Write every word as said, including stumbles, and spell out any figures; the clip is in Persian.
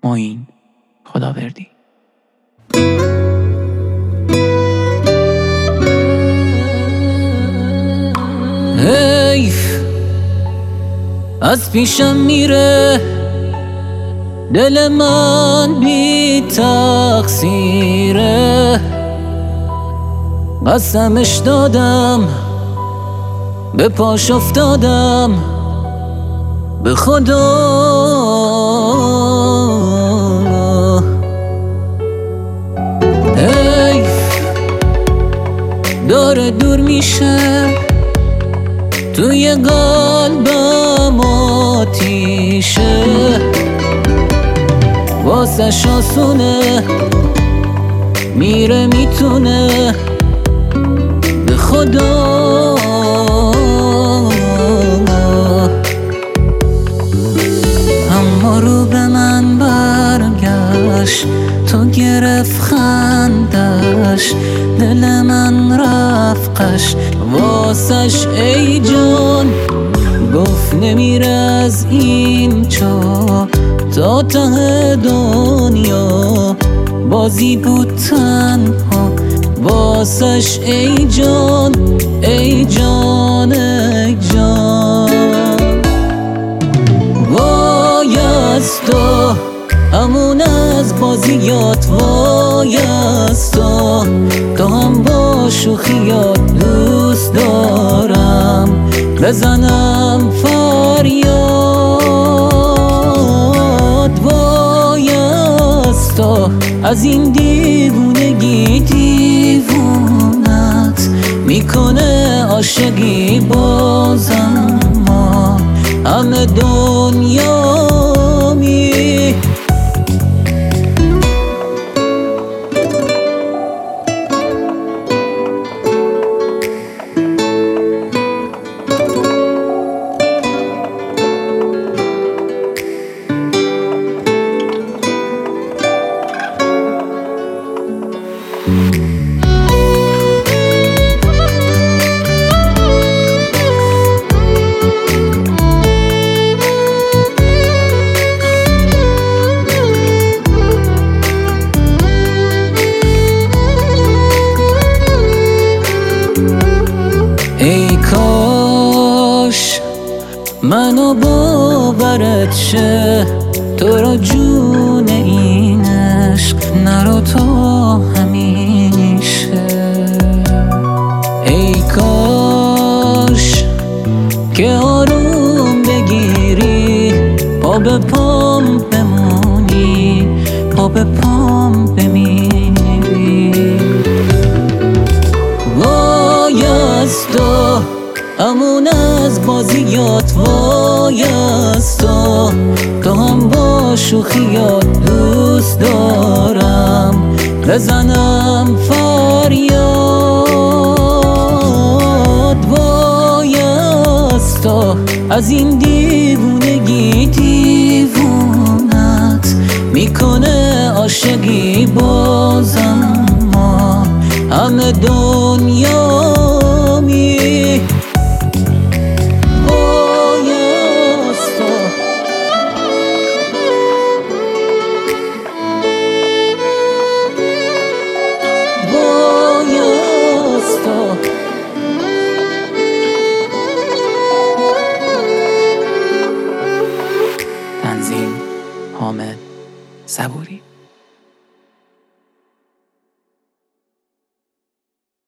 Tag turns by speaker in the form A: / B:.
A: معین خداوردی.
B: حیف از پیشم میره دل من بی تقصیره، قسمش دادم به پاش افتادم به خدا. حیف داره دور میشه توی قلبم آتیشه، واسش آسونه میره میتونه به خدا. اما رو به من برگشت تو گرفت خندش، دل من رفقش واسش ای جان، گفت نمیره از این چا تا ته دنیا، بازی بود تنها واسش ای جان ای جان ای جان. وای از تو همون از بازیات، وای از تو تو هم با شوخیات دوست دارم بزنم فریاد. وای از تو از این دیوونگی دیوونت میکنه عاشقی بازم، ما همه دنیا می ای کاش منو باورت شه تو را جون این عشق نرو تا همیشه. ای کاش که آروم بگیری پا به پام بمونی پا به پام بمیری. وای از تو همون از بازیات، وای از تو تو هم با شوخیات دوست دارم بزنم فریاد. وای از تو از این دیوونگی دیوونت میکنه عاشقی بازم، ما همه دنیا می
A: تنظیم حامد صبوری.